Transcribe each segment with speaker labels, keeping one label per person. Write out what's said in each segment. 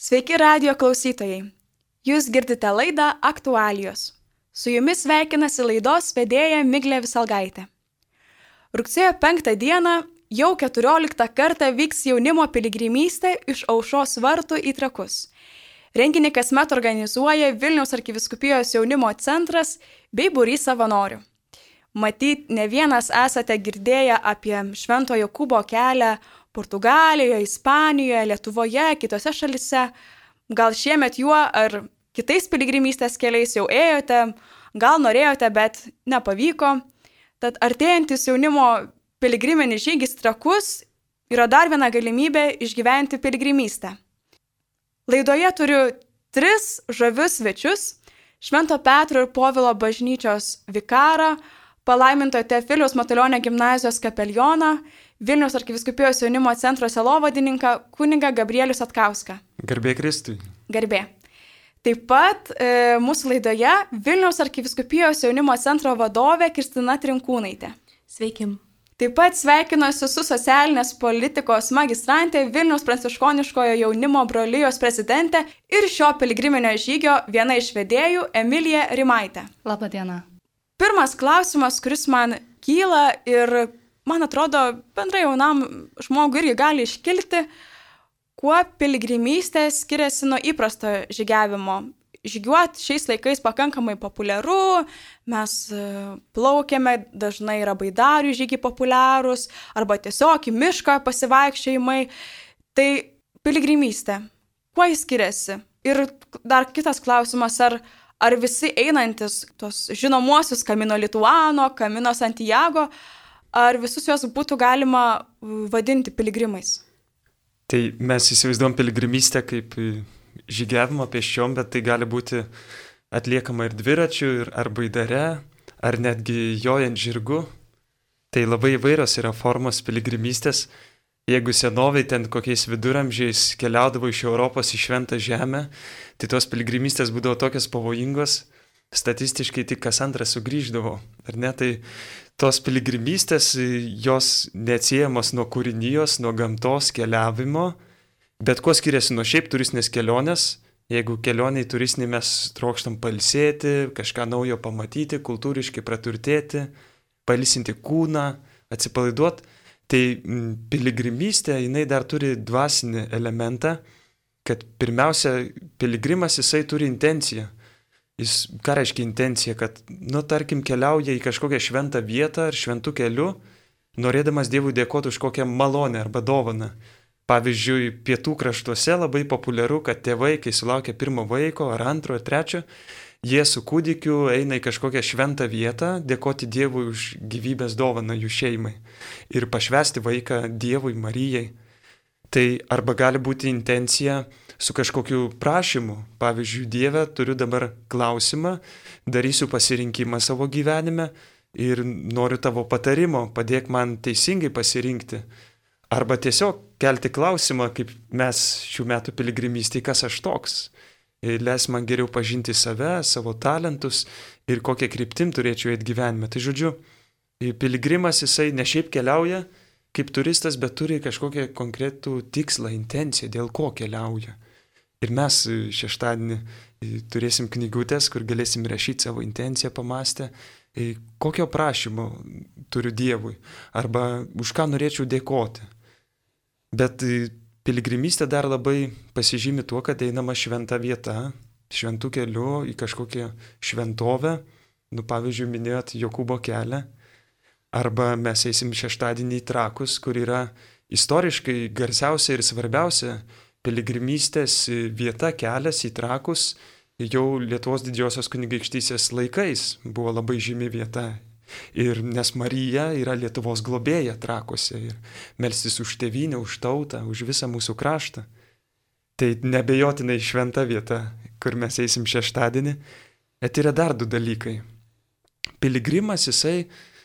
Speaker 1: Sveiki radio klausytojai. Jūs girdite laidą Aktualijos. Su jumis sveikinasi laidos vedėja Miglė Visalgaitė. Rugsėjo 5 dieną jau 14 kartą vyks jaunimo piligrimystė iš Aušros vartų į Trakus. Renginį kasmet organizuoja Vilniaus arkivyskupijos jaunimo centras bei būrys savanorių. Matyt, ne vienas esate girdėję apie Švento Jokūbo kelią Portugalijoje, Ispanijoje, Lietuvoje, kitose šalise. Gal šiemet juo ar kitais piligrimystės keliais jau ėjote, gal norėjote, bet nepavyko. Tad artėjantis jaunimo piligriminis žygis Trakus yra dar viena galimybė išgyventi piligrimystę. Laidoje turiu 3 žavius svečius: Švento Petro ir Povilo bažnyčios vikarą, palaimintojo Teofiliaus Matulionio gimnazijos kapelioną, Vilniaus arkivyskupijos jaunimo centro sielovadininką kunigą Gabrielių Satkauską.
Speaker 2: Garbė Kristui.
Speaker 1: Garbė. Taip pat mūsų laidoje Vilniaus arkivyskupijos jaunimo centro vadovė Kristina Trinkūnaitė.
Speaker 3: Sveiki.
Speaker 1: Taip pat sveikinuosi su socialinės politikos magistrantė Vilniaus pranciškoniškojo jaunimo brolijos prezidentė ir šio piligriminio žygio viena iš vedėjų Emilija Rimaitė.
Speaker 3: Labą dieną.
Speaker 1: Pirmas klausimas, kuris man kyla ir man atrodo bendrai jaunam žmogui irgi gali iškilti, kuo piligrimystė skiriasi nuo įprasto žygiavimo. Žygiuoti šiais laikais pakankamai populiaru, mes plaukiame, dažnai yra baidarių žygiai populiarūs, arba tiesiog į mišką pasivaikščiojimai. Tai piligrimystė, kuo jis skiriasi? Ir dar kitas klausimas, ar visi einantis tos žinomuosius Camino Lituano, Camino Santiago, ar visus juos būtų galima vadinti piligrimais?
Speaker 2: Tai mes įsivaizduojam piligrimystę kaip žygiavimą pėsčiom, bet tai gali būti atliekama ir dviračiu, ar baidare, ar netgi jojant žirgu. Tai labai įvairios yra formos piligrimystės. Jeigu senoviai ten kokiais viduramžiais keliaudavo iš Europos į Šventą Žemę, tai tos piligrimystės būdavo tokios pavojingos, statistiškai tik kas antras sugrįždavo. Ar ne? Tai tos piligrimystės, jos neatsiejamos nuo kūrinijos, nuo gamtos keliavimo, bet kuo skiriasi nuo šiaip turistinės kelionės. Jeigu kelioniai turistiniai mes trokštam pailsėti, kažką naujo pamatyti, kultūriškai praturtėti, pailsinti kūną, atsipalaiduoti, tai piligrimystė, jinai dar turi dvasinį elementą, kad pirmiausia, piligrimas jisai turi intenciją. Ką reiškia intencija? Kad, tarkim, keliauja į kažkokią šventą vietą ar šventų kelių, norėdamas Dievui dėkoti už kokią malonę arba dovaną. Pavyzdžiui, pietų kraštuose labai populiaru, kad tėvai, kai sulaukia pirmo vaiko ar antro ar trečio, jie su kūdikiu eina į kažkokią šventą vietą, dėkoti Dievui už gyvybės dovaną jų šeimai ir pašvęsti vaiką Dievui, Marijai. Tai arba gali būti intencija su kažkokiu prašymu. Pavyzdžiui, Dieve, turiu dabar klausimą, darysiu pasirinkimą savo gyvenime ir noriu tavo patarimo, padėk man teisingai pasirinkti. Arba tiesiog kelti klausimą, kaip mes šių metų piligrimystėje, kas aš toks. Leis man geriau pažinti save, savo talentus ir kokią kryptim turėčiau eiti gyvenime. Tai žodžiu, piligrimas jisai ne šiaip keliauja kaip turistas, bet turi kažkokią konkretų tikslą, intenciją, dėl ko keliauja. Ir mes šeštadienį turėsim knygutės, kur galėsim rašyti savo intenciją pamastę, kokio prašymo turiu Dievui, arba už ką norėčiau dėkoti. Bet piligrimystė dar labai pasižymi tuo, kad einama šventa vieta, šventų keliu į kažkokią šventovę, pavyzdžiui, minėjot Jokūbo kelią, arba mes eisim šeštadienį į Trakus, kur yra istoriškai garsiausia ir svarbiausia piligrimystės vieta, kelias į Trakus, jau Lietuvos didžiosios kunigaikštystės laikais buvo labai žymi vieta. Ir nes Marija yra Lietuvos globėja Trakuose ir melstis už tėvynę, už tautą, už visą mūsų kraštą. Tai nebejotinai šventa vieta, kur mes eisim šeštadienį. Bet yra dar 2 dalykai. Piligrimas jisai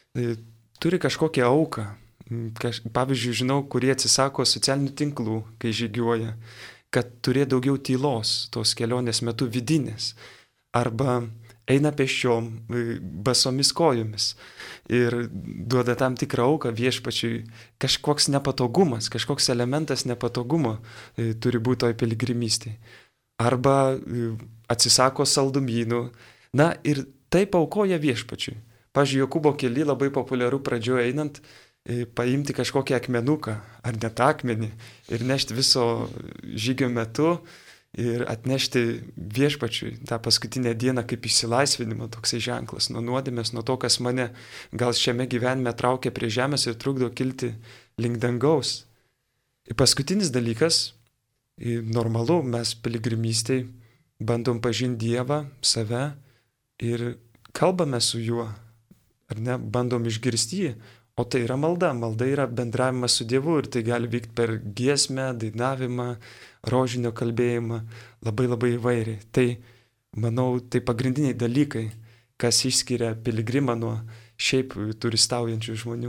Speaker 2: turi kažkokią auką. Pavyzdžiui, žinau, kurie atsisako socialinių tinklų, kai žygiuoja, kad turė daugiau tylos tos kelionės metu vidinės. Arba eina pėsčiom, basomis kojomis ir duoda tam tikrą auką viešpačiui, kažkoks nepatogumas, kažkoks elementas nepatogumo turi būti toj piligrimystėje. Arba atsisako saldumynų. Na ir taip aukoja viešpačiui. Pavyzdžiui, Jokūbo kely labai populiaru pradžioje einant paimti kažkokį akmenuką ar net akmenį ir nešti viso žygio metu ir atnešti viešpačiui tą paskutinę dieną kaip išsilaisvinimą, toksai ženklas nuo nuodėmės, nuo to, kas mane gal šiame gyvenime traukia prie žemės ir trukdo kilti link dangaus. Ir paskutinis dalykas, normalu, mes piligrimystėj bandom pažinti Dievą, save ir kalbame su juo, ar ne, bandom išgirsti jį, o tai yra malda. Malda yra bendravimas su Dievu ir tai gali vykti per giesmę, dainavimą, rožinio kalbėjimą, labai labai įvairiai. Tai, manau, tai pagrindiniai dalykai, kas išskiria piligrimą nuo šiaip turistaujančių žmonių.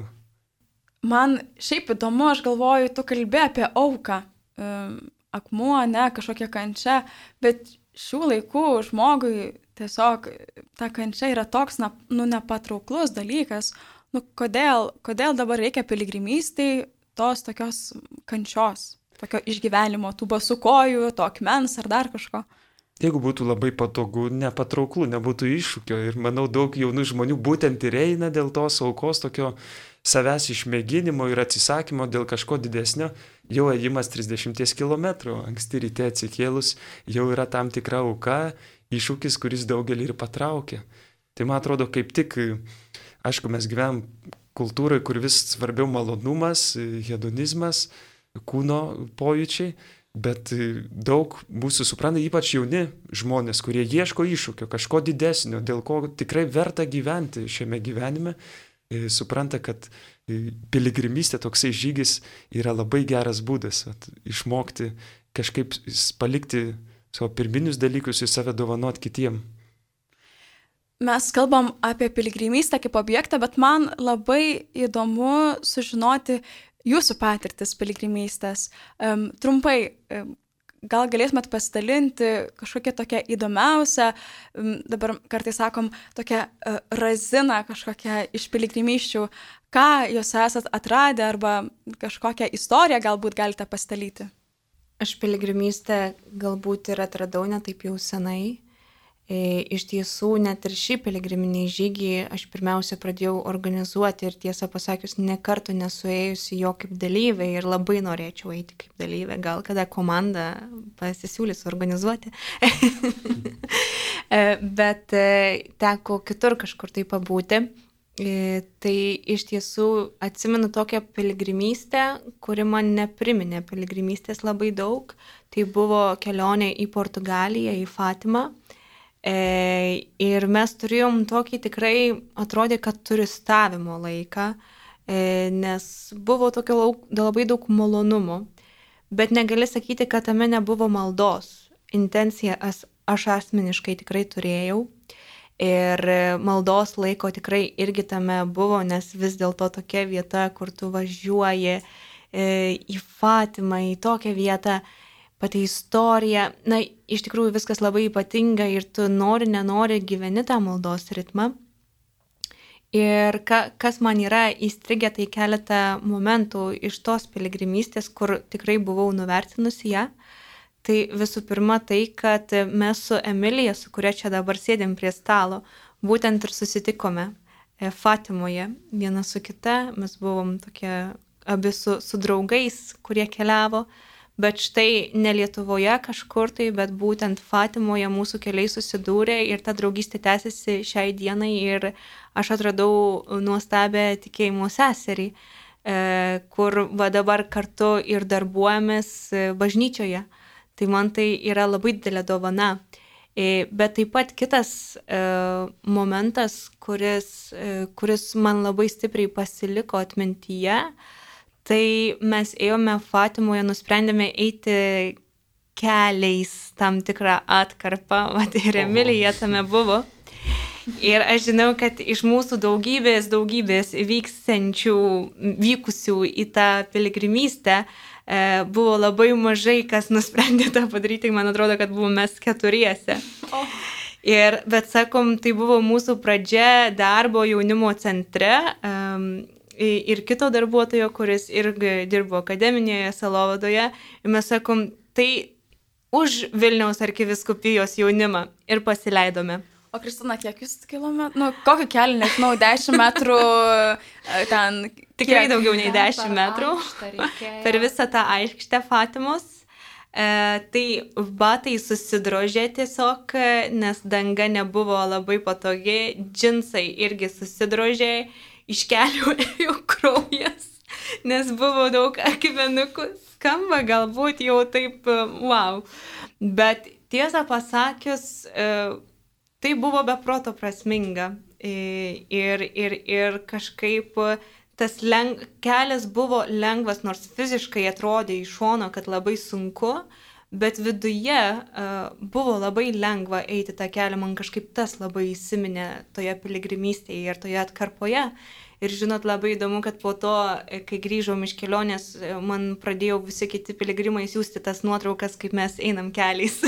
Speaker 1: Man šiaip įdomu, aš galvoju, tu kalbė apie auką, akmuo, ne, kažkokia kančia, bet šių laikų žmogui tiesiog ta kančia yra toks, nepatrauklus dalykas. Kodėl dabar reikia piligrimystėj tos tokios kančios, tokio išgyvenimo, tų basų kojų, to akmens ar dar kažko?
Speaker 2: Jeigu būtų labai patogu, nepatrauklu, nebūtų iššūkio ir manau daug jaunų žmonių būtent ir eina dėl tos aukos tokio savęs išmėginimo ir atsisakymo dėl kažko didesnio, jau ėjimas 30 km, anksti ryte atsikėlus, jau yra tam tikra auka, iššūkis, kuris daugelį ir patraukia. Tai man atrodo kaip tik, aišku, mes gyvenam kultūrai, kur vis svarbiau malonumas, hedonizmas, kūno pojūčiai, bet daug mūsų supranta, ypač jauni žmonės, kurie ieško iššūkio, kažko didesnio, dėl ko tikrai verta gyventi šiame gyvenime, supranta, kad piligrimystė, toksai žygis yra labai geras būdas išmokti kažkaip palikti savo pirminius dalykus ir save dovanot kitiem.
Speaker 1: Mes kalbam apie piligrimystę kaip objektą, bet man labai įdomu sužinoti jūsų patirtis piligrimystės. Trumpai, gal galėtumėt pasidalinti kažkokia tokia įdomiausia, dabar kartais sakom, tokia razina kažkokia iš piligrimysčių, ką jūs esat atradę arba kažkokią istoriją galbūt galite pasidalyti?
Speaker 3: Aš piligrimystę galbūt ir atradau ne taip jau senai. Iš tiesų, net ir šį piligriminį žygį aš pirmiausia pradėjau organizuoti ir tiesą pasakius, ne kartą nesuėjusi jo kaip dalyvė ir labai norėčiau eiti kaip dalyvė, gal kada komanda pasisiūlys organizuoti. Bet teko kitur kažkur tai pabūti. Tai iš tiesų atsimenu tokią piligrimystę, kuri man nepriminė piligrimystės labai daug. Tai buvo kelionė į Portugaliją, į Fatimą. Ir mes turėjom tokį tikrai, atrodė, kad turistavimo laiką, nes buvo tokio labai daug malonumų, bet negali sakyti, kad tame nebuvo maldos. Intenciją aš asmeniškai tikrai turėjau ir maldos laiko tikrai irgi tame buvo, nes vis dėlto tokia vieta, kur tu važiuoji į Fatimą, į tokią vietą, pati istorija, na, iš tikrųjų viskas labai ypatinga ir tu nenori gyveni tą maldos ritmą. Ir kas man yra įstrigę, tai keletą momentų iš tos piligrimystės, kur tikrai buvau nuvertinusi ją. Tai visų pirma tai, kad mes su Emilija, su kuria čia dabar sėdėm prie stalo, būtent ir susitikome Fatimoje viena su kita. Mes buvom tokie abi su draugais, kurie keliavo. Bet štai ne Lietuvoje kažkur tai, bet būtent Fatimoje mūsų keliai susidūrė ir ta draugystė tęsiasi šiai dienai ir aš atradau nuostabę tikėjimo seserį, kur dabar kartu ir darbuojamės bažnyčioje. Tai man tai yra labai didelė dovana. Bet taip pat kitas momentas, kuris man labai stipriai pasiliko atmintyje, tai mes ėjome Fatimoje, nusprendėme eiti keliais tam tikrą atkarpą, ir Emilija tame buvo. Ir aš žinau, kad iš mūsų daugybės vykusių į tą piligrimystę buvo labai mažai, kas nusprendė tą padaryti. Man atrodo, kad buvome mes keturiese. Bet sakom, tai buvo mūsų pradžia darbo jaunimo centre ir kito darbuotojo, kuris irgi dirbo akademinėje Sielovadoje. Ir mes sakom, tai už Vilniaus arkivyskupijos jaunimą ir pasileidome.
Speaker 1: O Kristina, kiek jūs kilometrų? Nu, kokį kelią, nežinau, 10 metrų ten.
Speaker 3: Tikrai daugiau nei 10 metrų. Per visą tą aikštę Fatimos. Tai batai susidrožė tiesiog, nes danga nebuvo labai patogi. Džinsai irgi susidrožė, iš kelių ėjo kraujas, nes buvo daug akmenukų. Skamba galbūt jau taip, wow. Bet tiesą pasakius, tai buvo beproto prasminga ir kažkaip tas kelias buvo lengvas, nors fiziškai atrodė iš šono, kad labai sunku, bet viduje buvo labai lengva eiti tą kelią, man kažkaip tas labai įsiminė toje piligrimystėje ir toje atkarpoje. Ir žinot, labai įdomu, kad po to, kai grįžom iš kelionės, man pradėjo visi kiti piligrimai siųsti tas nuotraukas, kaip mes einam keliais.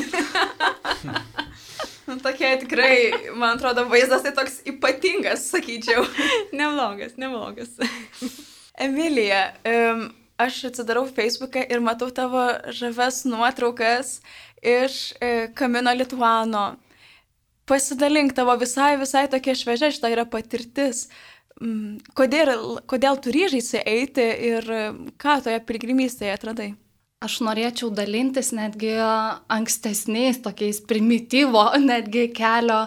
Speaker 1: Tokia tikrai, man atrodo, vaizdas tai toks ypatingas, sakyčiau.
Speaker 3: Neblogas.
Speaker 1: Emilija, aš atsidarau Facebooką ir matau tavo žavias nuotraukas iš Camino Lituano. Pasidalink, tavo visai tokia šviežia šita yra patirtis. Kodėl tu ryžaisi eiti ir ką toje piligrimystėje atradai?
Speaker 4: Aš norėčiau dalintis netgi ankstesniais tokiais primityvo netgi kelio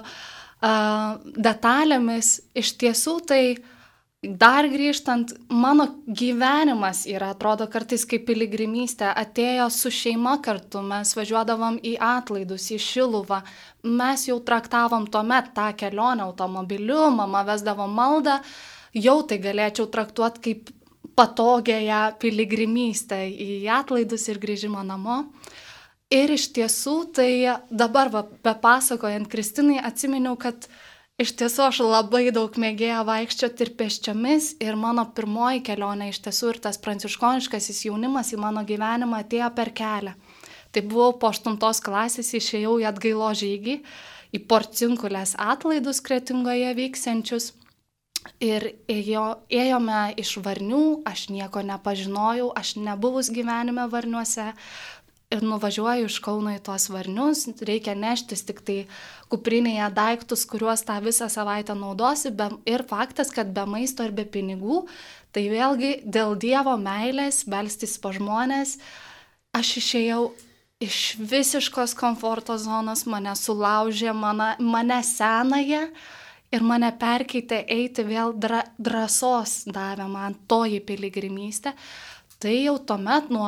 Speaker 4: detalėmis. Iš tiesų tai dar grįžtant, mano gyvenimas yra, atrodo, kartais kaip piligrimystė, atėjo su šeima kartu, mes važiuodavom į atlaidus, į Šiluvą, mes jau traktavom tuomet tą kelionę automobiliu, mama vesdavo maldą, jau tai galėčiau traktuoti kaip patogiąją piligrimystę į atlaidus ir grįžimą namo. Ir iš tiesų, tai dabar bepasakojant Kristinai, atsiminiau, kad iš tiesų aš labai daug mėgėjau vaikščioti ir pėsčiomis ir mano pirmoji kelionė iš tiesų ir tas pranciškoniškasis jaunimas į mano gyvenimą atėjo per kelią. Tai buvau po 8 klasės, išėjau į atgailo žygį, į Porcinkulės atlaidus Kretingoje vyksiančius. Ir ėjome iš Varnių, aš nieko nepažinojau, aš nebuvus gyvenime Varniuose ir nuvažiuoju iš Kauno į tuos Varnius, reikia neštis tik tai kuprinėje daiktus, kuriuos tą visą savaitę naudosi ir faktas, kad be maisto ir be pinigų, tai vėlgi dėl Dievo meilės, belstis po žmonės, aš išėjau iš visiškos komforto zonos, mane sulaužė, mane senąją, ir mane perkeitė eiti vėl drąsos davė man toji piligrimystė. Tai jau tuomet nuo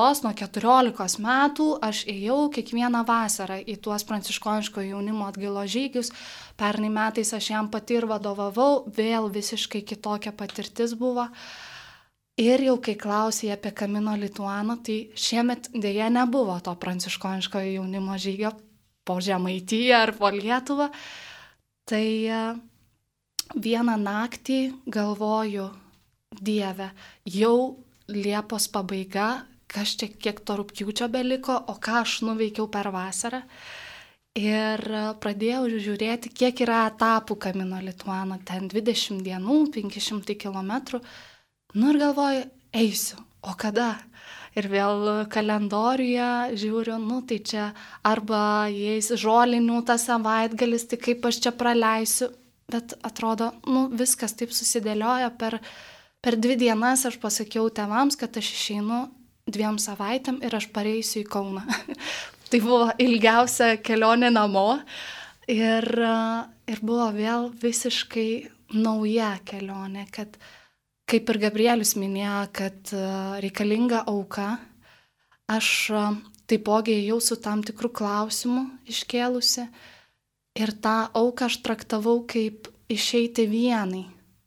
Speaker 4: 14 metų aš ėjau kiekvieną vasarą į tuos pranciškoniško jaunimo atgailo žygius. Pernai metais aš jam pati ir vadovavau, vėl visiškai kitokia patirtis buvo. Ir jau kai klausė apie Camino Lituano, tai šiemet dėja nebuvo to pranciškoniško jaunimo žygio po Žemaitiją ar po Lietuvą. Tai vieną naktį galvoju, Dieve, jau Liepos pabaiga, kiek to rugpjūčio beliko, o ką aš nuveikiau per vasarą. Ir pradėjau žiūrėti, kiek yra etapų Camino Lituano, ten 20 dienų, 500 kilometrų. Nu ir galvoju, eisiu, o kada? Ir vėl kalendoriuje žiūriu, tai čia arba jais žolinių tas savaitgalis, tai kaip aš čia praleisiu. Bet atrodo, viskas taip susidėlioja. Per 2 dienas aš pasakiau tėvams, kad aš išeinu 2 savaitėm ir aš pareisiu į Kauną. Tai buvo ilgiausia kelionė namo ir buvo vėl visiškai nauja kelionė, kad kaip ir Gabrielius minėjo, kad reikalinga auka, aš taipogi ėjau su tam tikrų klausimų iškėlusi ir tą auką aš traktavau kaip išeiti vienai.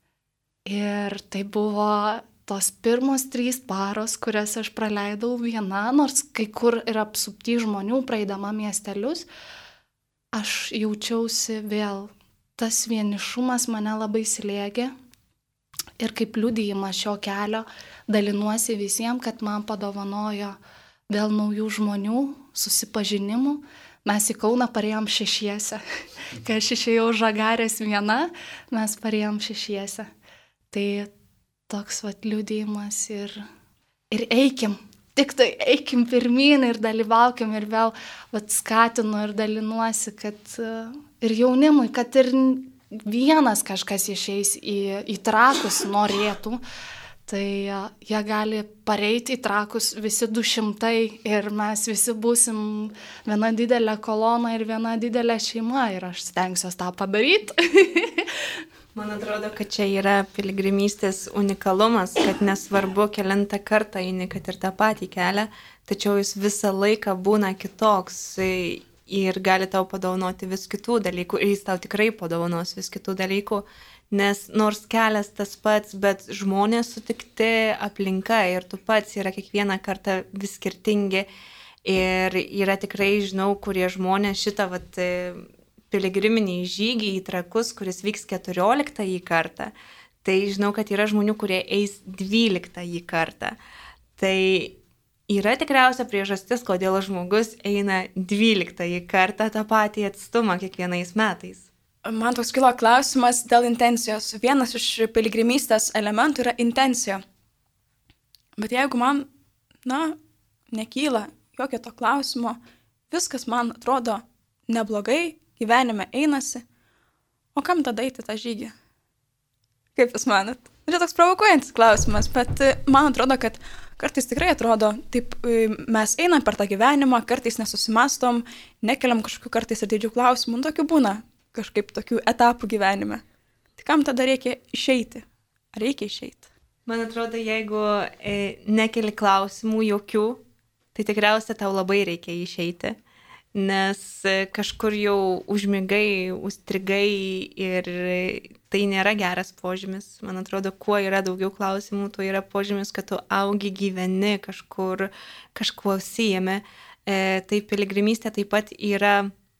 Speaker 4: Ir tai buvo tos pirmos 3 paros, kurias aš praleidau viena, nors kai kur ir apsupty žmonių praeidama miestelius, aš jaučiausi vėl, tas vienišumas mane labai slėgė. Ir kaip liudijimas šio kelio dalinuosi visiems, kad man padovanojo vėl naujų žmonių, susipažinimų. Mes į Kauną parėjom 6. Kai aš išėjau Žagarės viena, mes parėjom 6. Tai toks liudijimas ir eikim. Tik tai eikim pirmyn ir dalyvaukim ir vėl skatinu ir dalinuosi, kad ir jaunimui, kad ir vienas kažkas išeis į Trakus norėtų, tai jie gali pareiti į Trakus visi 200 ir mes visi būsim viena didelė kolona ir viena didelė šeima ir aš stengsiuosi tą padaryti.
Speaker 3: Man atrodo, kad čia yra piligrimystės unikalumas, kad nesvarbu kelintą kartą eini, kad ir tą patį kelią, tačiau jis visą laiką būna kitoks ir gali tau padovanoti vis kitų dalykų ir jis tau tikrai padovanos vis kitų dalykų, nes nors kelias tas pats, bet žmonės sutikti, aplinka ir tu pats yra kiekvieną kartą vis skirtingi ir yra tikrai, žinau, kurie žmonės šitą piligriminį žygį į Trakus, kuris vyks 14 kartą, tai žinau, kad yra žmonių, kurie eis 12 kartą. Tai yra tikriausia priežastis, kodėl žmogus eina 12 kartą tą patį atstumą kiekvienais metais.
Speaker 1: Man toks kilo klausimas dėl intencijos. Vienas iš piligrimystės elementų yra intencija. Bet jeigu man, nekyla jokio to klausimo, viskas man atrodo neblogai, gyvenime einasi, o kam tada eiti tą žygį? Kaip jūs manat? Čia toks provokuojantis klausimas, bet man atrodo, kad kartais tikrai atrodo, taip mes einam per tą gyvenimą, kartais nesusimastom, nekeliam kažkokių kartais ir didžių klausimų, tokių būna kažkaip tokių etapų gyvenime. Tai kam tada reikia išeiti? Ar reikia išeiti?
Speaker 3: Man atrodo, jeigu nekeli klausimų jokių, tai tikriausiai tau labai reikia išeiti. Nes kažkur jau užmigai, užstrigai ir tai nėra geras požymis. Man atrodo, kuo yra daugiau klausimų, tuo yra požymis, kad tu augi, gyveni kažkur, kažkuo užsiėmė. Tai piligrimystė taip pat yra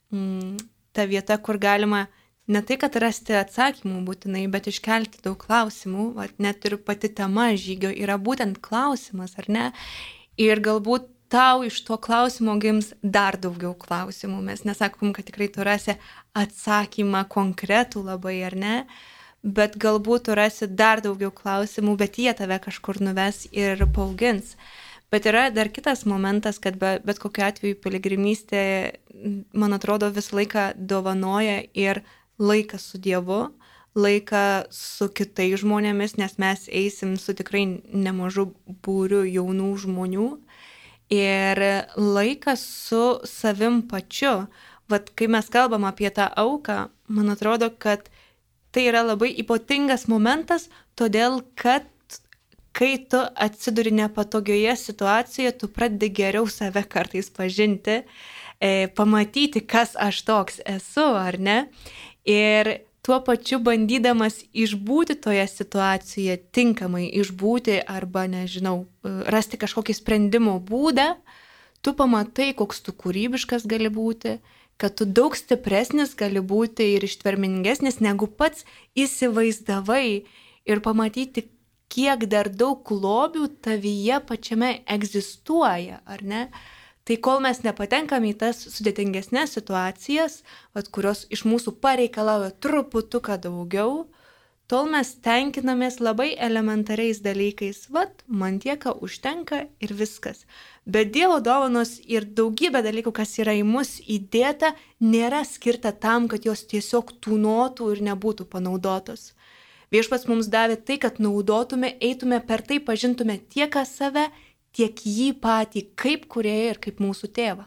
Speaker 3: ta vieta, kur galima ne tai, kad rasti atsakymų būtinai, bet iškelti daug klausimų. Net ir pati tema žygio yra būtent klausimas, ar ne? Ir galbūt tau iš to klausimo gims dar daugiau klausimų. Mes nesakom, kad tikrai tu rasi atsakymą konkretų labai, ar ne? Bet galbūt tu rasi dar daugiau klausimų, bet jie tave kažkur nuves ir paaugins. Bet yra dar kitas momentas, kad bet kokiu atveju piligrimystė, man atrodo, visą laiką dovanoja ir laiką su Dievu, laiką su kitais žmonėmis, nes mes eisim su tikrai nemažu būriu jaunų žmonių. Ir laikas su savim pačiu. Kai mes kalbam apie tą auką, man atrodo, kad tai yra labai ypatingas momentas, todėl kad kai tu atsiduri nepatogioje situacijoje, tu pradedi geriau save kartais pažinti, pamatyti, kas aš toks esu, ar ne? Ir tuo pačiu bandydamas išbūti toje situacijoje, tinkamai išbūti arba, nežinau, rasti kažkokį sprendimo būdą, tu pamatai, koks tu kūrybiškas gali būti, kad tu daug stipresnis gali būti ir ištvermingesnis, negu pats įsivaizdavai ir pamatyti, kiek dar daug lobių tavyje pačiame egzistuoja, ar ne? Tai kol mes nepatenkam į tas sudėtingesnės situacijas, kurios iš mūsų pareikalauja truputuką daugiau, tol mes tenkinamės labai elementariais dalykais. Man tieka užtenka ir viskas. Bet Dievo dovanos ir daugybė dalykų, kas yra į mus įdėta, nėra skirta tam, kad jos tiesiog tūnotų ir nebūtų panaudotos. Viešpats mums davė tai, kad naudotume, eitume per tai, pažintume tiek save, tiek jį patį, kaip kūrėją ir kaip mūsų tėvą.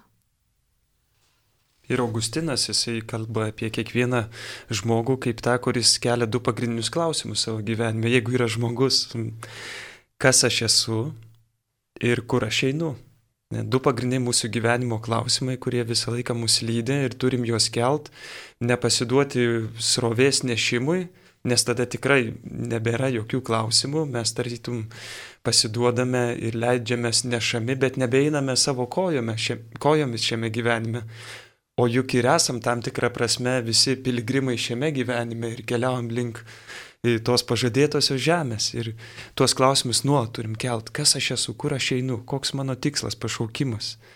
Speaker 2: Ir Augustinas, jisai kalba apie kiekvieną žmogų kaip tą, kuris kelia 2 pagrindinius klausimus savo gyvenime. Jeigu yra žmogus, kas aš esu ir kur aš einu. 2 pagrindiniai mūsų gyvenimo klausimai, kurie visą laiką mus lydi ir turim juos kelt, nepasiduoti srovės nešimui, nes tada tikrai nebėra jokių klausimų, mes tarytum pasiduodame ir leidžiamės nešami, bet nebeiname savo kojomis šiame gyvenime. O juk ir esam tam tikrą prasme visi piligrimai šiame gyvenime ir keliaujam link tos pažadėtosios žemės. Ir tuos klausimus nuolat turim kelt, kas aš esu, kur aš einu, koks mano tikslas, pašaukimas.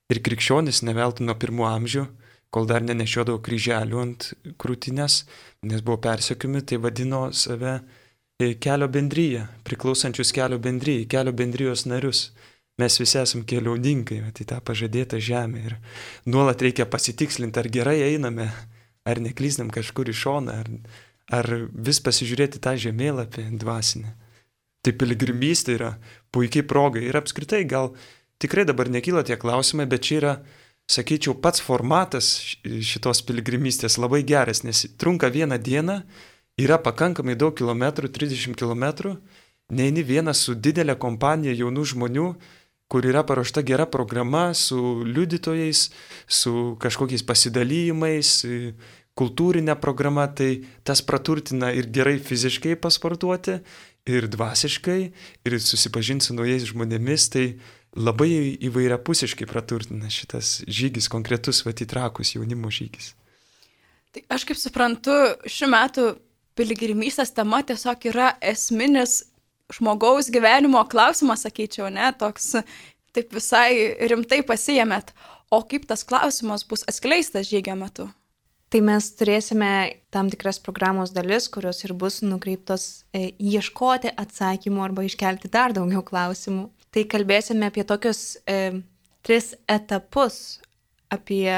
Speaker 2: Ir krikščionis neveltui nuo pirmų amžių, kol dar nenešiodavo kryželių ant krūtinės, nes buvo persekiami, tai vadino save kelio bendryje, priklausančius kelio bendryjai, kelio bendrijos narius. Mes visi esame keliauninkai, tai tą pažadėtą žemę ir nuolat reikia pasitikslinti, ar gerai einame, ar neklystam kažkur į šoną, ar vis pasižiūrėti tą žemėlapį dvasinę. Tai piligrimystė yra puikiai proga ir apskritai gal tikrai dabar nekyla tie klausimai, bet čia yra, sakyčiau, pats formatas šitos piligrimystės labai geras, nes trunka vieną dieną, yra pakankamai daug kilometrų, 30 kilometrų, neini vienas su didelė kompanija jaunų žmonių, kur yra paruošta gera programa su liudytojais, su kažkokiais pasidalymais, kultūrinė programa, tai tas praturtina ir gerai fiziškai pasportuoti, ir dvasiškai, ir susipažinti su naujais žmonėmis, tai labai įvairiapusiškai praturtina šitas žygis, konkretus į Trakus jaunimo žygis.
Speaker 1: Tai aš kaip suprantu, šių metų piligrimystės tema tiesiog yra esminis žmogaus gyvenimo klausimas, sakyčiau, ne, toks taip visai rimtai pasiėmėt. O kaip tas klausimas bus atskleistas žygio metu?
Speaker 3: Tai mes turėsime tam tikras programos dalis, kurios ir bus nukreiptos ieškoti atsakymų arba iškelti dar daugiau klausimų. Tai kalbėsime apie tokius 3 etapus, apie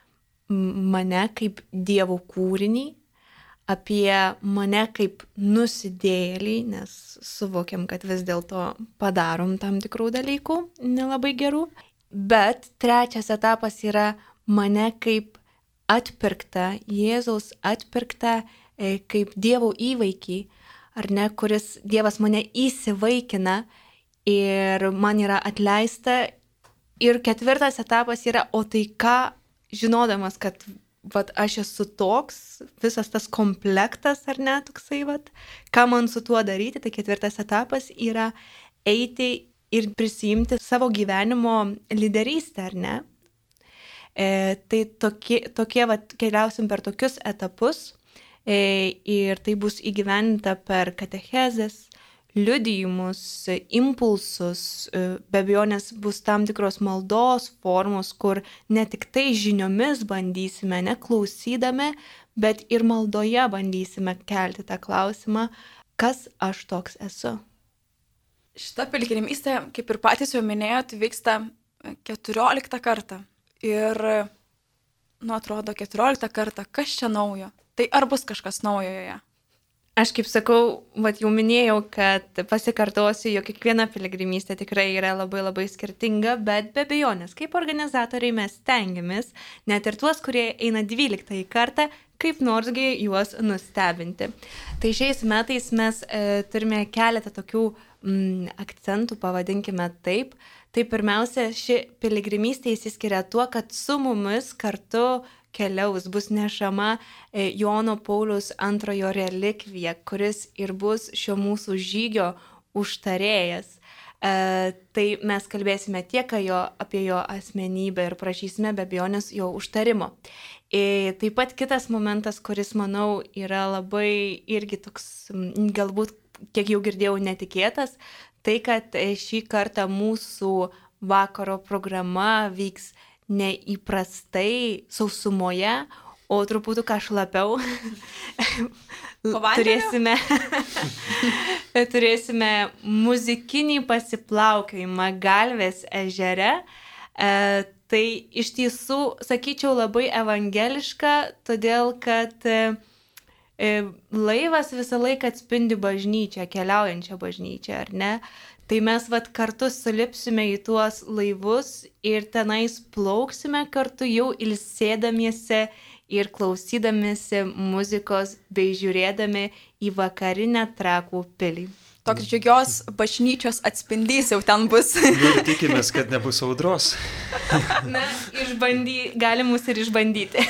Speaker 3: mane kaip Dievo kūrinį, apie mane kaip nusidėjėlį, nes suvokiam, kad vis dėlto padarom tam tikrų dalykų nelabai gerų. Bet 3 etapas yra mane kaip atpirktą, Jėzaus atpirktą, kaip Dievo įvaikį, ar ne, kuris Dievas mane įsivaikina ir man yra atleista. Ir 4 etapas yra, o tai ką, žinodamas, kad vat aš esu toks, visas tas komplektas, ar ne, toksai, vat, ką man su tuo daryti, tai 4 etapas yra eiti ir prisijimti savo gyvenimo lyderystę, ar ne. Tai tokie vat, keliausim per tokius etapus ir tai bus įgyvendinta per katechezes, liudijimus, impulsus, be abejonės bus tam tikros maldos formos, kur ne tik tai žiniomis bandysime, neklausydami, bet ir maldoje bandysime kelti tą klausimą, kas aš toks esu.
Speaker 1: Šita piligrimystė, kaip ir patys jau minėjot, vyksta 14 kartą. Ir, atrodo, 14 kartą, kas čia naujo? Tai ar bus kažkas naujo joje?
Speaker 3: Aš kaip sakau, jau minėjau, kad pasikartosiu, jog kiekviena piligrimystė tikrai yra labai labai skirtinga, bet be abejonės, kaip organizatoriai mes stengiamės, net ir tuos, kurie eina 12 kartą, kaip norsgi juos nustebinti. Tai šiais metais mes turime keletą tokių akcentų, pavadinkime taip. Tai pirmiausia, ši piligrimystė įsiskiria tuo, kad su mumis kartu keliaus, bus nešama Jono Pauliaus II relikvija, kuris ir bus šio mūsų žygio užtarėjas. Tai mes kalbėsime tiek apie jo asmenybę ir prašysime be abejonės jo užtarimo. Taip pat kitas momentas, kuris, manau, yra labai irgi toks, galbūt, kiek jau girdėjau, netikėtas, tai kad šį kartą mūsų vakaro programa vyks neįprastai sausumoje, o truputį šlapiau. Turėsime muzikinį pasiplaukiojimą Galvės ežere. Tai iš tiesų, sakyčiau, labai evangeliška, todėl kad laivas visą laiką atspindi bažnyčią, keliaujančią bažnyčią, ar ne? Tai mes kartu sulipsime į tuos laivus ir tenais plauksime kartu jau ilsėdamiesi ir klausydamiesi muzikos bei žiūrėdami į vakarinę Trakų pilį.
Speaker 1: Toks džiugios bažnyčios atspindys jau ten bus.
Speaker 2: Ir tikimės, kad nebus audros.
Speaker 3: Na, galimus ir išbandyti.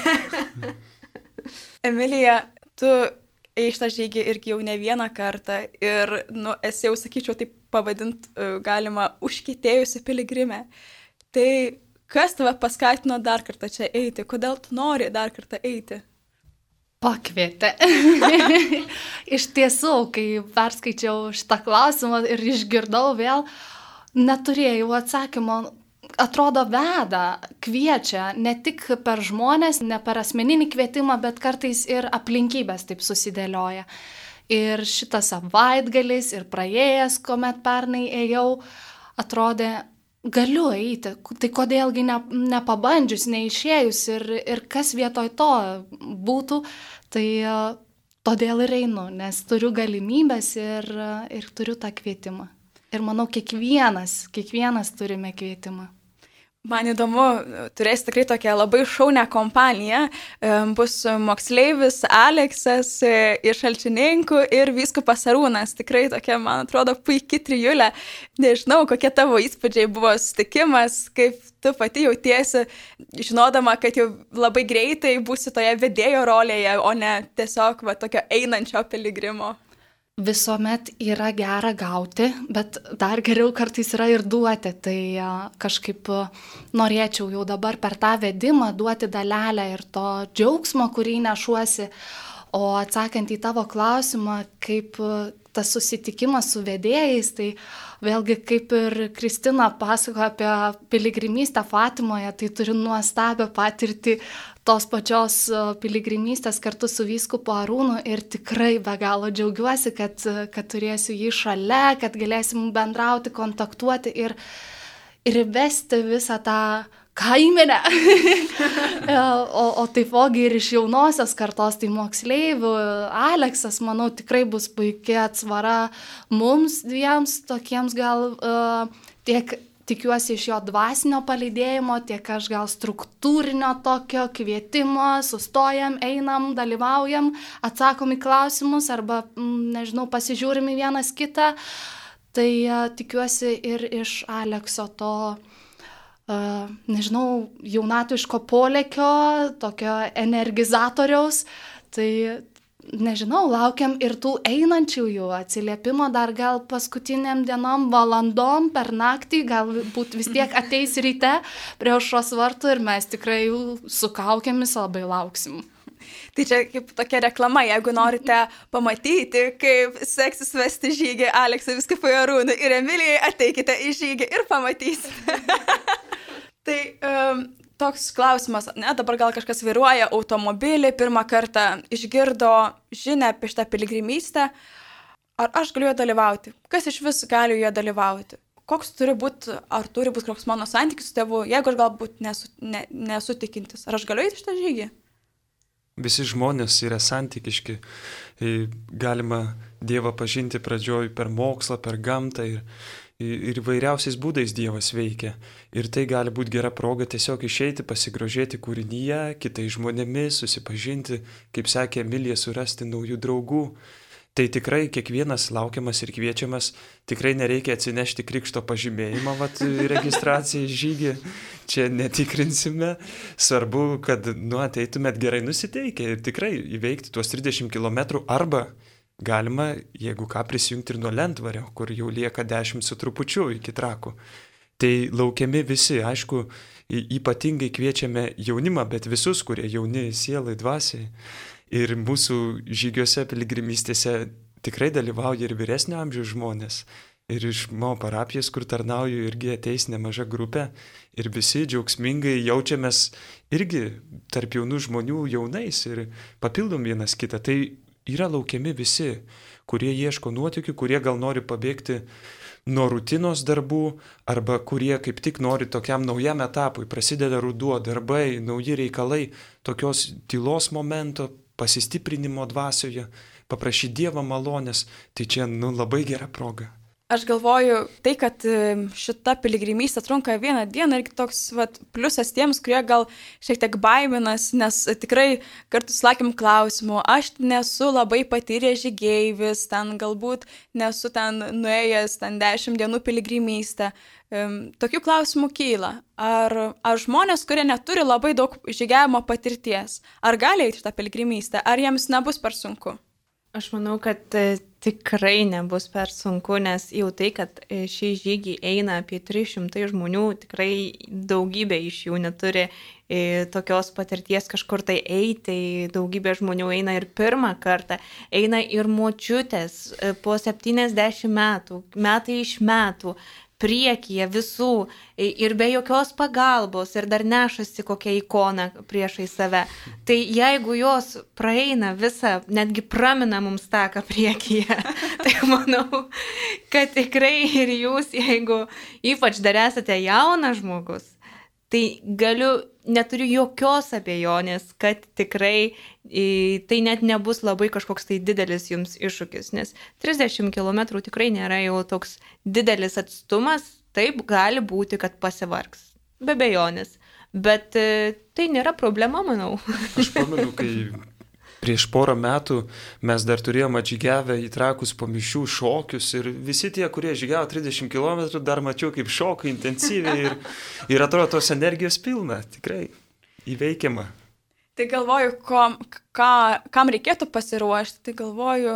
Speaker 1: Emilija, tu šitą žygį irgi jau ne vieną kartą ir, esi jau, sakyčiau, taip pavadint galima užkietėjusi piligrimė. Tai kas tave paskatino dar kartą čia eiti? Kodėl tu nori dar kartą eiti?
Speaker 4: Pakvietė. Iš tiesų, kai perskaičiau šitą klausimą ir išgirdau vėl, neturėjau atsakymo, atrodo veda, kviečia ne tik per žmonės, ne per asmeninį kvietimą, bet kartais ir aplinkybės taip susidėlioja. Ir šitas savaitgalis ir praėjęs, kuomet pernai ėjau, atrodė, galiu eiti, tai kodėlgi nepabandžius, neišėjus ir kas vietoj to būtų, tai todėl ir einu, nes turiu galimybės ir turiu tą kvietimą. Ir manau, kiekvienas turime kvietimą.
Speaker 1: Man įdomu, turės tikrai tokią labai šaunę kompaniją. Bus moksleivis Aleksas iš Šalčininkų ir vyskupas Arūnas. Tikrai tokia, man atrodo, puikiai trijulė. Nežinau, kokie tavo įspūdžiai buvo sutikimas, kaip tu pati jautiesi, žinodama, kad jau labai greitai būsi toje vedėjo rolėje, o ne tiesiog tokio einančio piligrimo.
Speaker 4: Visuomet yra gera gauti, bet dar geriau kartais yra ir duoti. Tai kažkaip norėčiau jau dabar per tą vedimą duoti dalelę ir to džiaugsmo, kurį nešuosi. O atsakant į tavo klausimą, kaip tas susitikimas su vedėjais, tai vėlgi kaip ir Kristina pasakoja apie piligrimystę Fatimoje, tai turiu nuostabią patirtį tos pačios piligrimystės kartu su vyskupu Arūnu ir tikrai be galo džiaugiuosi, kad turėsiu jį šalia, kad galėsim bendrauti, kontaktuoti ir vesti visą tą kaimenę. o taipogi ir iš jaunosios kartos, tai moksleivių, Aleksas, manau, tikrai bus puikia atsvara mums dviems, tokiems gal tiek tikiuosi iš jo dvasinio palydėjimo, tiek aš gal struktūrinio tokio kvietimo, sustojam, einam, dalyvaujam, atsakom į klausimus arba, nežinau, pasižiūrim į vienas kitą. Tai tikiuosi ir iš Alekso to nežinau, jaunatviško polėkio, tokio energizatoriaus, tai nežinau, laukiam ir tų einančiųjų atsiliepimo dar gal paskutiniam dienom, valandom per naktį, galbūt vis tiek ateis ryte prie aušros vartų ir mes tikrai su kaukėmis labai lauksim.
Speaker 1: Tai čia kaip tokia reklama, jeigu norite pamatyti, kaip seksis vesti žygį Aleksui vyskupui Arūnui ir Emilijai, ateikite į žygį ir pamatysite. Tai toks klausimas, dabar gal kažkas vairuoja automobilį, pirmą kartą išgirdo žinią apie šitą piligrimystę, ar aš galiu joje dalyvauti? Kas iš vis gali joje dalyvauti? Koks turi būti, ar turi būti koks mano santykis su tėvu, jeigu aš galbūt nesu tikintis, ar aš galiu eiti šitą žygį?
Speaker 2: Visi žmonės yra santykiški, galima Dievą pažinti pradžioj per mokslą, per gamtą ir įvairiausiais būdais Dievas veikia. Ir tai gali būti gera proga tiesiog išeiti, pasigrožėti kūrinyje, kitais žmonėmis, susipažinti, kaip sakė Emilija, surasti naujų draugų. Tai tikrai kiekvienas laukiamas ir kviečiamas, tikrai nereikia atsinešti krikšto pažymėjimą, registraciją į žygį, čia netikrinsime. Svarbu, kad ateitumėt gerai nusiteikę ir tikrai įveikti tuos 30 km arba galima, jeigu ką, prisijungti ir nuo Lentvario, kur jau lieka 10 su trupučiu iki Trakų. Tai laukiami visi, aišku, ypatingai kviečiame jaunimą, bet visus, kurie jauni sielai, dvasiai. Ir mūsų žygiuose, piligrimystėse tikrai dalyvauja ir vyresnio amžiaus žmonės. Ir iš mano parapijos, kur tarnauju, irgi ateis nemaža grupė. Ir visi džiaugsmingai jaučiamės irgi tarp jaunų žmonių jaunais ir papildom vienas kitą. Tai yra laukiami visi, kurie ieško nuotykių, kurie gal nori pabėgti nuo rutinos darbų, arba kurie kaip tik nori tokiam naujam etapui. Prasideda ruduo, darbai, nauji reikalai, tokios tylos momento, pasistiprinimo dvasioje, paprašyti Dievo malonės, tai čia labai gera proga.
Speaker 1: Aš galvoju, tai, kad šita piligrimystė trunka vieną dieną, irgi toks pliusas tiems, kurie gal šiek tiek baiminas, nes tikrai kartu sulaukiam klausimų, aš nesu labai patyręs žygeivis, ten galbūt nesu ten nuėjęs 10 dienų piligrimystę. Tokių klausimų kyla. Ar žmonės, kurie neturi labai daug žygiavimo patirties, ar gali eiti šitą piligrimystę, ar jiems nebus per sunku?
Speaker 3: Aš manau, kad tikrai nebus per sunku, nes jau tai, kad šį žygį eina apie 300 žmonių, tikrai daugybė iš jų neturi tokios patirties kažkur tai eiti, daugybė žmonių eina ir pirmą kartą, eina ir močiutės po 70 metų, metai iš metų. priekyje visų ir be jokios pagalbos ir dar nešasi kokią ikoną priešai save. Tai jeigu jos praeina visą, netgi pramina mums taką priekyje, tai manau, kad tikrai ir jūs, jeigu ypač dar esate jaunas žmogus, tai neturiu jokios abejonės, kad tikrai tai net nebus labai kažkoks tai didelis jums iššūkis, nes 30 km tikrai nėra jau toks didelis atstumas, taip gali būti, kad pasivargs, be abejonės, bet tai nėra problema, manau.
Speaker 2: Aš pamenu, kai prieš porą metų mes dar turėjome atžygiavę į Trakus po mišių šokius ir visi tie, kurie žygiavo 30 km, dar mačiau kaip šoka intensyviai ir atrodo tos energijos pilna, tikrai įveikiama.
Speaker 1: Tai galvoju, kam reikėtų pasiruošti, tai galvoju,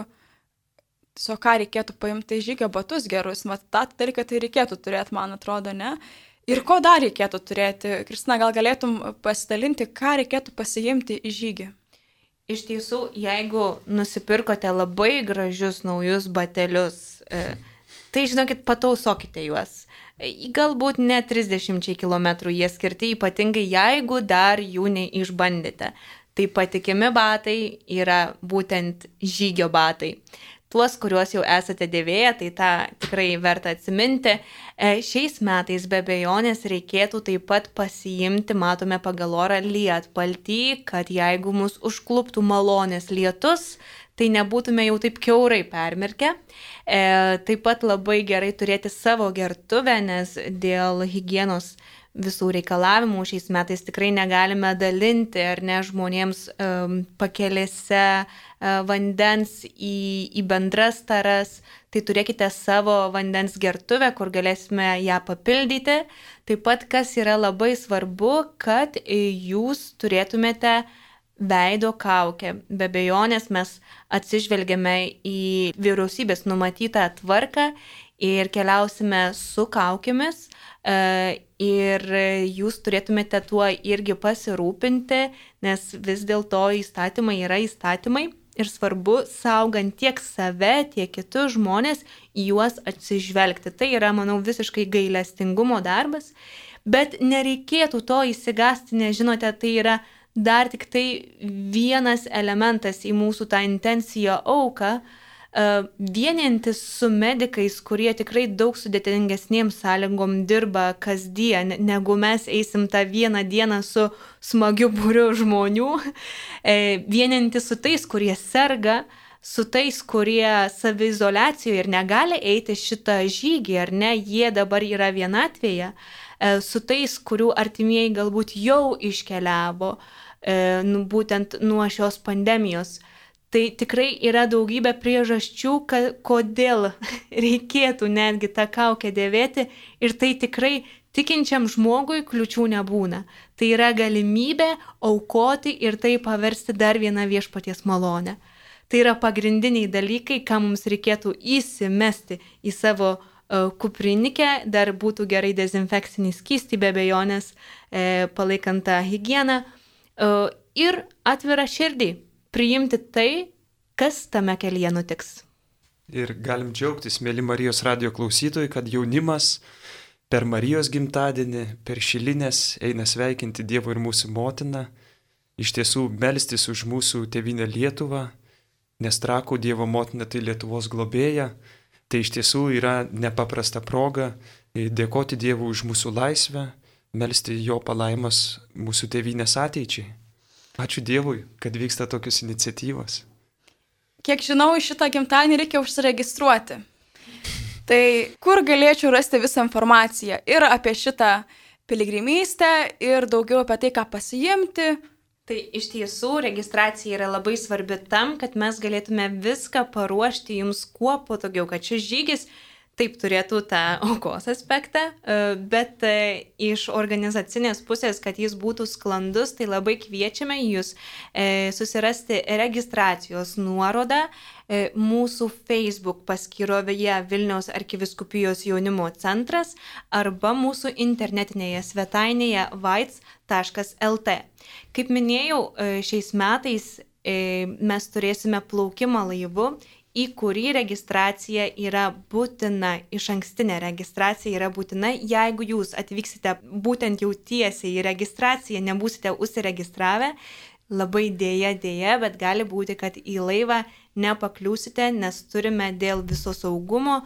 Speaker 1: ką reikėtų paimti žygio batus gerus, tą dalyką tai reikėtų turėti, man atrodo, ne? Ir ko dar reikėtų turėti? Kristina, gal galėtum pasidalinti, ką reikėtų pasiimti į žygį?
Speaker 3: Iš tiesų, jeigu nusipirkote labai gražius naujus batelius, tai žinokit, patausokite juos. Galbūt ne 30 km jie skirti, ypatingai jeigu dar jų neišbandėte. Tai patikimi batai yra būtent žygio batai. Tuos, kuriuos jau esate dėvėję, tai tą tikrai verta atsiminti. Šiais metais be abejonės reikėtų taip pat pasiimti, matome pagal orą, lietpaltį, kad jeigu mus užkluptų malonės lietus, tai nebūtume jau taip kiaurai permirkę. Taip pat labai gerai turėti savo gertuvę, nes dėl higienos visų reikalavimų šiais metais tikrai negalime dalinti ar ne žmonėms pakelėse vandens į bendras taras, tai turėkite savo vandens gertuvę, kur galėsime ją papildyti. Taip pat, kas yra labai svarbu, kad jūs turėtumėte veido kaukę. Be abejonės mes atsižvelgiame į vyriausybės numatytą tvarką ir keliausime su kaukėmis. Ir jūs turėtumėte tuo irgi pasirūpinti, nes vis dėlto įstatymai yra įstatymai ir svarbu, saugant tiek save, tiek kitus žmonės, į juos atsižvelgti. Tai yra, manau, visiškai gailestingumo darbas, bet nereikėtų to įsigąsti, nes žinote, tai yra dar tik tai vienas elementas į mūsų tą intenciją auką, vienintis su medikais, kurie tikrai daug sudėtingesnėm sąlygom dirba kasdien, negu mes eisim tą vieną dieną su smagiu būriu žmonių, vienintis su tais, kurie serga, su tais, kurie saviizoliacijoje ir negali eiti šitą žygį, ar ne, jie dabar yra vienatvėje, su tais, kurių artimieji galbūt jau iškeliavo, būtent nuo šios pandemijos. Tai tikrai yra daugybė priežasčių, kodėl reikėtų netgi tą kaukę dėvėti ir tai tikrai tikinčiam žmogui kliučių nebūna. Tai yra galimybė aukoti ir tai paversti dar vieną viešpaties malonę. Tai yra pagrindiniai dalykai, ką mums reikėtų įsimesti į savo kuprinikę, dar būtų gerai dezinfekcinį skystį, be abejonės, palaikant tą higieną ir atvirą širdį. Priimti tai, kas tame kelyje nutiks.
Speaker 2: Ir galim džiaugtis, mėly Marijos radijo klausytojai, kad jaunimas per Marijos gimtadienį, per šilinės eina sveikinti Dievo ir mūsų motiną, iš tiesų melstis už mūsų tėvynę Lietuvą, nes Trakų Dievo motina tai Lietuvos globėja, tai iš tiesų yra nepaprasta proga dėkoti Dievui už mūsų laisvę, melsti jo palaimas mūsų tėvynės ateičiai. Ačiū Dievui, kad vyksta tokios iniciatyvos.
Speaker 1: Kiek žinau, šitą gimtadienį reikia užsiregistruoti. Tai kur galėčiau rasti visą informaciją ir apie šitą piligrimystę ir daugiau apie tai, ką pasiimti?
Speaker 3: Tai iš tiesų registracija yra labai svarbi tam, kad mes galėtume viską paruošti jums kuo patogiau, kad šis žygis taip turėtų tą aukos aspektą, bet iš organizacinės pusės, kad jis būtų sklandus, tai labai kviečiame jūs susirasti registracijos nuorodą mūsų Facebook paskyroje Vilniaus arkivyskupijos jaunimo centras arba mūsų internetinėje svetainėje vaits.lt. Kaip minėjau, šiais metais mes turėsime plaukimą laivu į kurį registracija yra būtina, išankstinė registracija yra būtina, jeigu jūs atvyksite būtent jau tiesiai į registraciją, nebūsite užsiregistravę, labai dėja, bet gali būti, kad į laivą nepakliūsite, nes turime dėl viso saugumo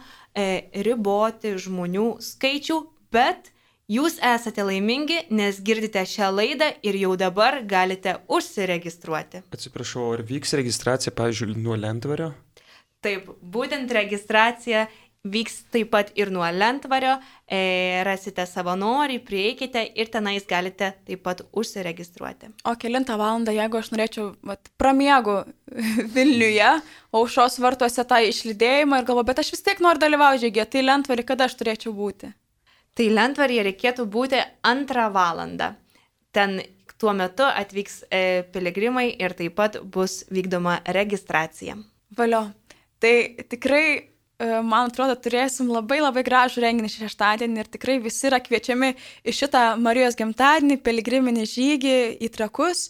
Speaker 3: riboti žmonių skaičių, bet jūs esate laimingi, nes girdite šią laidą ir jau dabar galite užsiregistruoti.
Speaker 2: Atsiprašau, ar vyks registracija, pavyzdžiui, nuo Lentvario?
Speaker 3: Taip, būtent registracija vyks taip pat ir nuo Lentvario, rasite savanorį, prieikite ir tenais galite taip pat užsiregistruoti.
Speaker 1: O kelintą valandą, jeigu aš norėčiau, pramiegu Vilniuje, Aušros vartuose tą išlydėjimą ir galvoju, bet aš vis tiek noriu dalyvauti žygyje, tai Lentvarį kada aš turėčiau būti?
Speaker 3: Tai Lentvaryje reikėtų būti 2 valandą. Ten tuo metu atvyks piligrimai ir taip pat bus vykdoma registracija.
Speaker 1: Valio. Tai tikrai, man atrodo, turėsim labai gražų renginį šeštadienį ir tikrai visi yra kviečiami į šitą Marijos gimtadienį, piligriminį žygį į Trakus.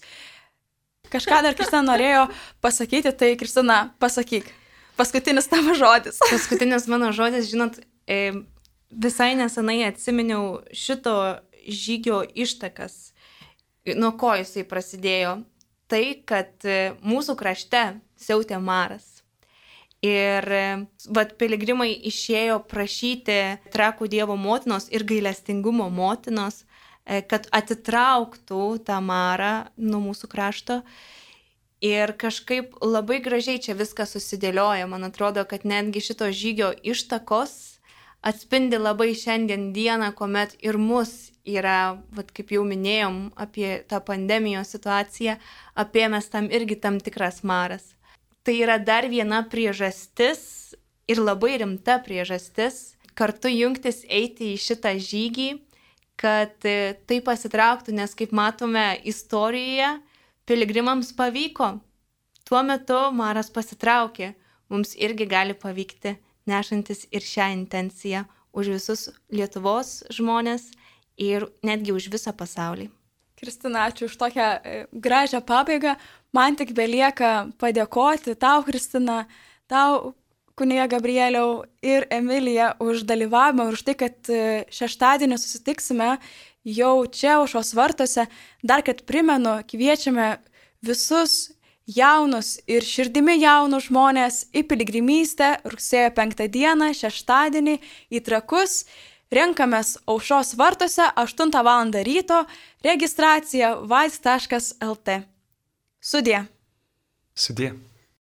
Speaker 1: Kažką dar Kristina norėjo pasakyti, tai Kristina, pasakyk. Paskutinis tavo žodis.
Speaker 3: Paskutinis mano žodis, žinot, visai nesenai atsiminiau šito žygio ištakas, nuo ko jisai prasidėjo. Tai, kad mūsų krašte siautė maras. Ir piligrimai išėjo prašyti Trakų Dievo motinos ir gailestingumo motinos, kad atitrauktų tą marą nuo mūsų krašto. Ir kažkaip labai gražiai čia viskas susidėlioja. Man atrodo, kad netgi šito žygio ištakos atspindi labai šiandien dieną, kuomet ir mus yra, kaip jau minėjom, apie tą pandemijos situaciją, apėmęs tam irgi tam tikras maras. Tai yra dar viena priežastis ir labai rimta priežastis kartu jungtis eiti į šitą žygį, kad tai pasitrauktų, nes kaip matome istorijoje, piligrimams pavyko. Tuo metu maras pasitraukė, mums irgi gali pavykti, nešantis ir šią intenciją už visus Lietuvos žmonės ir netgi už visą pasaulį.
Speaker 1: Kristina, ačiū už tokią gražią pabaigą. Man tik belieka padėkoti tau, Kristina, tau, kunige Gabrieliau ir Emilija už dalyvavimą ir už tai, kad šeštadienį susitiksime jau čia Aušros vartuose. Dar kad primenu, kviečiame visus jaunus ir širdimi jaunus žmonės į piligrimystę rugsėjo 5 dieną, šeštadienį į Trakus. Renkamės Aušros vartuose 8 val. Ryto, registracija vais.lt. Sudie.
Speaker 2: Sudie.